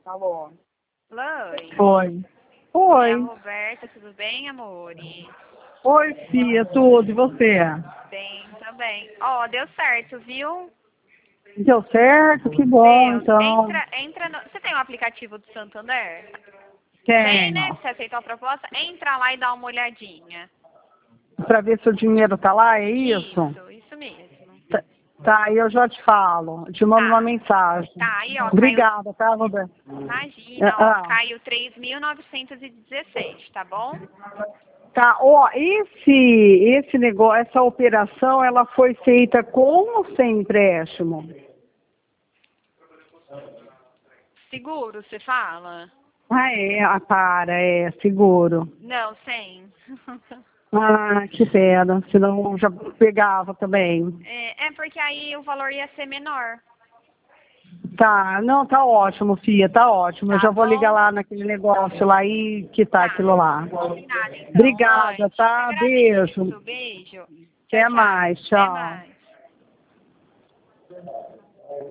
Alô? Oi. Oi. É a Oi. Roberta, tudo bem, amore? Oi, Fia, tudo. E você? Bem, também. Ó, deu certo, viu? Deu certo? Que bom, Deu. então. Entra no... Você tem o aplicativo do Santander? Tem, né? Tenho. Você aceitou a proposta? Entra lá e dá uma olhadinha. Pra ver se o dinheiro tá lá, é isso? Isso mesmo. Tá, aí eu já te falo. Eu te mando uma Tá. mensagem. Tá, aí, ó, caiu... Obrigada, tá, Roberto? Imagina, ó, caiu 3.916, tá bom? Tá, ó, esse negócio, essa operação, ela foi feita com ou sem empréstimo? Seguro, você fala? Ah, é, seguro. Não, sem. Ah, que pena, senão já pegava também. É porque aí o valor ia ser menor. Tá, não, tá ótimo, Fia, tá ótimo. Eu Tá já vou ligar bom? lá naquele negócio lá e quitar Tá. aquilo lá. Combinado, então. Obrigada, Antes, te tá? Beijo. agradeço. Beijo. Tchau, Até tchau. mais, Até tchau. mais.